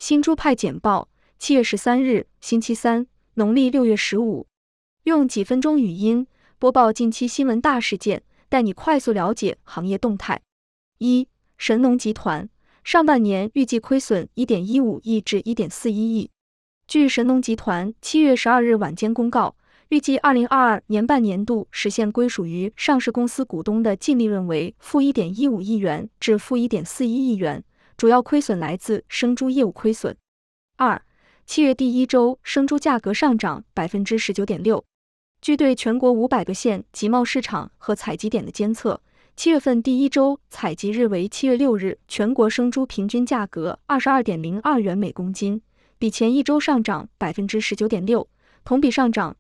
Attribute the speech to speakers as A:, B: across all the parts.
A: 新猪派简报，7月13日，星期三，农历6月15。用几分钟语音播报近期新闻大事件，带你快速了解行业动态。1. 神农集团上半年预计亏损 1.15 亿至 1.41亿。据神农集团7月12日晚间公告，预计2022年半年度实现归属于上市公司股东的净利润为负 1.15 亿元至负 1.41亿元，主要亏损来自生猪业务亏损。2. 7月第一周生猪价格上涨 19.6%。据对全国500个县集贸市场和采集点的监测，7月份第一周采集日为7月6日，全国生猪平均价格 22.02 元每公斤，比前一周上涨 19.6%， 同比上涨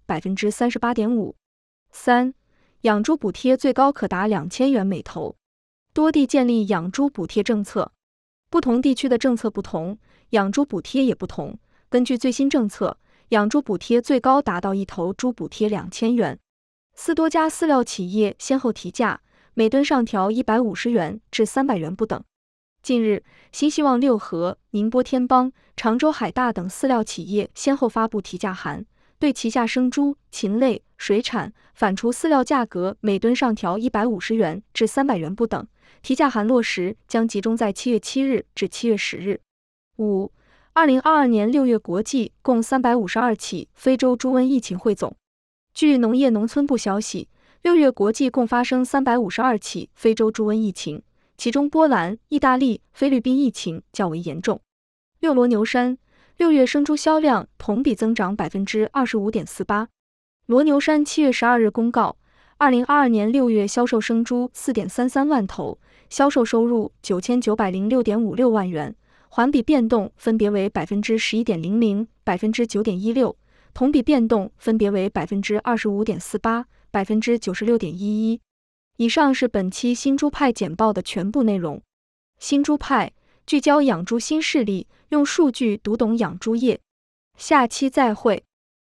A: 38.5%。3. 养猪补贴最高可达2000元每头。多地建立养猪补贴政策，不同地区的政策不同，养猪补贴也不同。根据最新政策，养猪补贴最高达到一头猪补贴2000元。多家饲料企业先后提价，每吨上调150元至300元不等。近日，新希望六合、宁波天邦、常州海大等饲料企业先后发布提价函，对旗下生猪、禽类、水产、反刍饲料价格每吨上调150元至300元不等。提价函落实将集中在7月7日至7月10日。5. 2022年6月国际共352起非洲猪瘟疫情汇总。据农业农村部消息，6月国际共发生352起非洲猪瘟疫情，其中波兰、意大利、菲律宾疫情较为严重。6. 罗牛山6月生猪销量同比增长 25.48%。罗牛山7月12日公告，2022年6月销售生猪 4.33 万头，销售收入 9906.56 万元，环比变动分别为 11.00%、9.16%， 同比变动分别为 25.48%、96.11%。以上是本期新猪派简报的全部内容。新猪派聚焦养猪新势力，用数据读懂养猪业。下期再会。